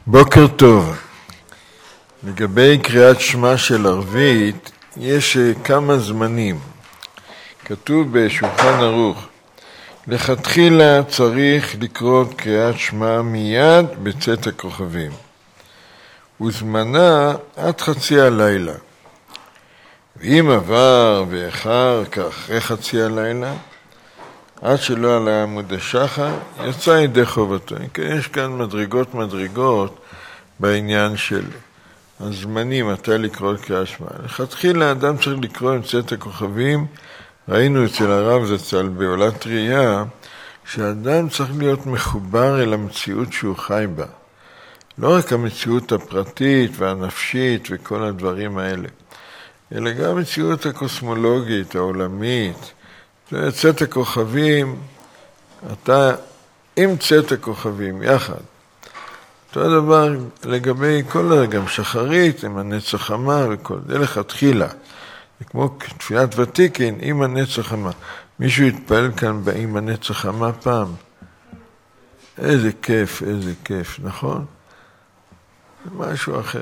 בוקר טוב. לגבי קריאת שמע של ערבית, יש כמה זמנים. כתוב בשולחן ערוך, לכתחילה צריך לקרוא קריאת שמע מיד בצאת הכוכבים. וזמנה עד חצי הלילה. ואם עבר ואחר כך אחרי חצי הלילה, עד שלא עלה עמוד השחר, יצא ידי חובתו. יש כאן מדרגות בעניין של הזמנים, מתי לקרוא קריאת שמע. לכתחילה האדם צריך לקרוא עם צאת הכוכבים. ראינו אצל הרב זצ"ל בעולת ראייה, שהאדם צריך להיות מחובר אל המציאות שהוא חי בה. לא רק המציאות הפרטית והנפשית וכל הדברים האלה, אלא גם המציאות הקוסמולוגית, העולמית. צאת הכוכבים, אתה עם צאת הכוכבים יחד. אותו דבר לגבי כל גם שחרית, עם הנצח חמה וכל זה לכתחילה. זה כמו תפילת ותיקין עם הנצח חמה. מישהו יתפעל כאן עם הנצח חמה פעם. איזה כיף, נכון? זה משהו אחר.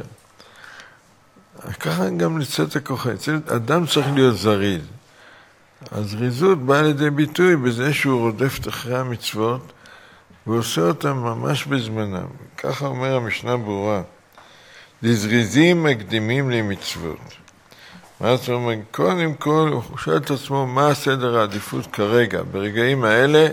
ככה גם לצאת הכוכבים. אדם צריך להיות זריז. הזריזות באה לידי ביטוי בזה שהוא רודף אחרי המצוות ועושה אותם ממש בזמנם. ככה אומר המשנה ברורה. לזריזים מקדימים למצוות. מה זאת אומרת? קודם כל הוא שואל את עצמו מה הסדר העדיפות כרגע. ברגעים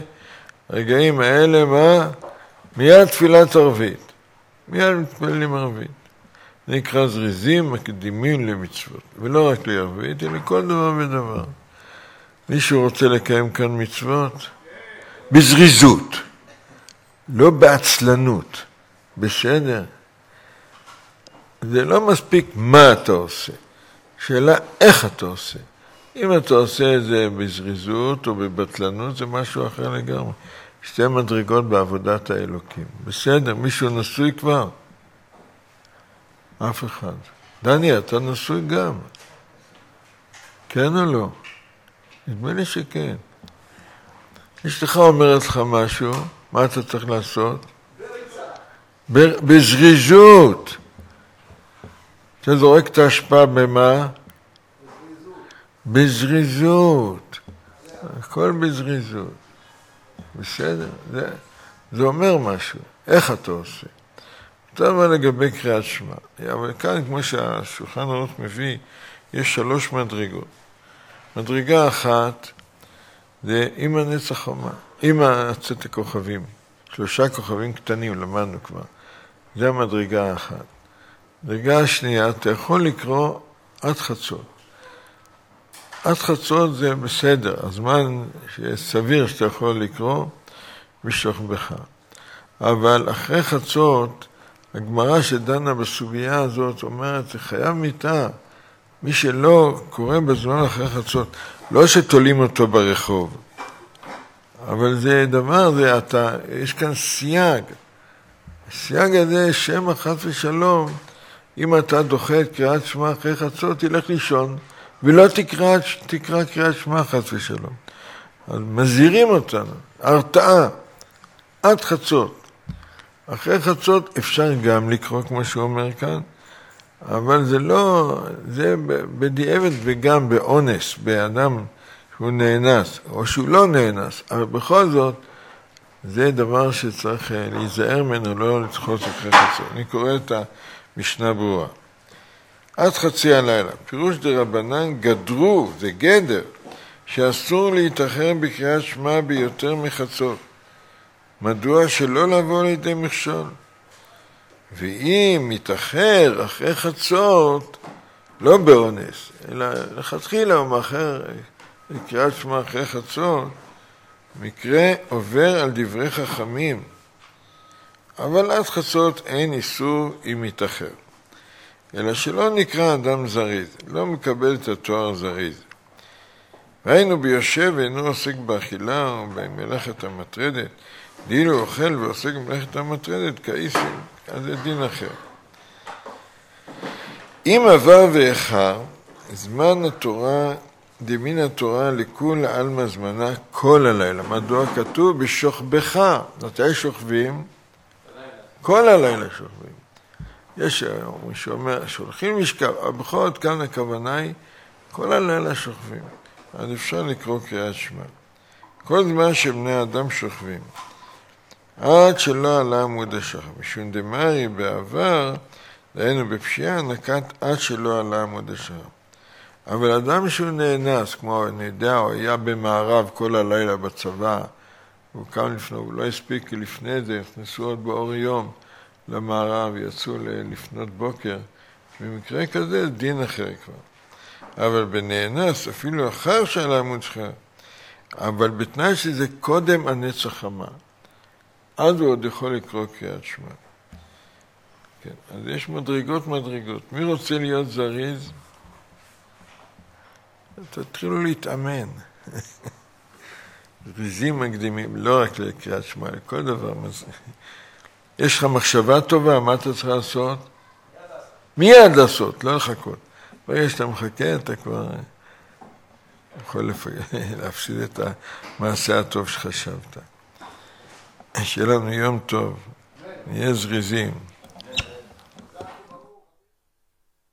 האלה מה? מיד תפילת ערבית. מיד מתפללים ערבית. זה נקרא זריזים מקדימים למצוות. ולא רק לערבית, אלא כל דבר ודבר. מישהו רוצה לקיים כאן מצוות? בזריזות, לא בעצלנות, בסדר. זה לא מספיק מה אתה עושה, שאלה איך אתה עושה. אם אתה עושה את זה בזריזות או בבטלנות, זה משהו אחר לגמרי. שתי מדרגות בעבודת האלוקים. בסדר, מישהו נשוי כבר? אף אחד. דני, אתה נשוי גם? כן או לא? נדמה לי שכן. אשתך אומרת לך משהו, מה אתה צריך לעשות? בזריזות. אתה זורק את ההשפעה במה? בזריזות. הכל בזריזות. בסדר? זה אומר משהו. איך אתה עושה? אתה אומר לגבי קריאת שמע. אבל כאן, כמו שהשולחן ערוך מביא, יש 3 מדרגות. מדרגה אחת זה עם הנצח חמה, עם צאת הכוכבים. 3 כוכבים קטנים למדנו כבר. זה המדרגה האחת. מדרגה השנייה, אתה יכול לקרוא עד חצות. עד חצות זה בסדר, הזמן סביר שאתה יכול לקרוא בשוכבך. אבל אחרי חצות, הגמרא שדנה בסוגיה הזאת אומרת, זה חייב מיתה. מי שלא קורא בזמן אחרי חצות, לא שתולים אותו ברחוב, אבל זה דבר, יש כאן סייג. הסייג הזה, שם חס ושלום, אם אתה דוחה את קריאת שמע אחרי חצות, תלך לישון, ולא תקרא קריאת שמע חס ושלום. אז מזהירים אותנו, הרתעה, עד חצות. אחרי חצות אפשר גם לקרוא, כמו שהוא אומר כאן, אבל זה לא, זה בדיעבד וגם באונס, באדם שהוא נאנס, או שהוא לא נאנס, אבל בכל זאת, זה דבר שצריך להיזהר ממנו, לא לדחות אחרי חצות. אני קורא את המשנה ברורה. עד חצי הלילה, פירוש דרבנן גדרו, זה גדר, שאסור להתאחר בקריאת שמע ביותר מחצות. מדוע שלא לבוא לידי מכשול? ואם מתאחר אחרי חצות, לא באונס, אלא לכתחילה או מאחר לקריאת שמע אחרי חצות, מקרה עובר על דברי חכמים, אבל עד חצות אין איסור אם מתאחר. אלא שלא נקרא אדם זריז, לא מקבל את התואר זריז. והיינו ביושב ואינו עוסק באכילה או במלאכת המטרדת, דילו אוכל ועוסק במלאכת המטרדת כאיסים, אז זה דין אחר. אם עבר ואחר, זמן התורה, דמין התורה לכול עלמא זמנה כל הלילה. מדוע כתוב בשוכבך? מתי שוכבים? כל הלילה שוכבים. יש מי שאומר, שולחים משכב, בכל זאת כאן הכוונה היא, כל הלילה שוכבים. אז אפשר לקרוא קריאת שמע. כל זמן שבני אדם שוכבים, עד שלא עלה עמוד השחר. משום דמרי בעבר, דהיינו בפשיעה, נקט עד שלא עלה עמוד השחר. אבל אדם שהוא נאנס, כמו אני יודע, הוא היה במערב כל הלילה בצבא, הוא קם לפני, הוא לא הספיק, כי לפני זה הכנסו עוד באור יום למערב, יצאו לפנות בוקר. במקרה כזה, דין אחר כבר. אבל בנאנס, אפילו אחר שעלה עמוד השחר, אבל בתנאי שזה קודם הנץ החמה. אז הוא עוד יכול לקרוא קריאת שמע. כן, אז יש מדרגות. מי רוצה להיות זריז? תתחילו להתאמן. זריזים מקדימים, לא רק לקריאת שמע, לכל דבר. יש לך מחשבה טובה, מה אתה צריך לעשות? מיד לעשות, לא לחכות. ברגע שאתה מחכה, אתה כבר יכול להפסיד את המעשה הטוב שחשבת. שיהיה לנו יום טוב, נהיה זריזים.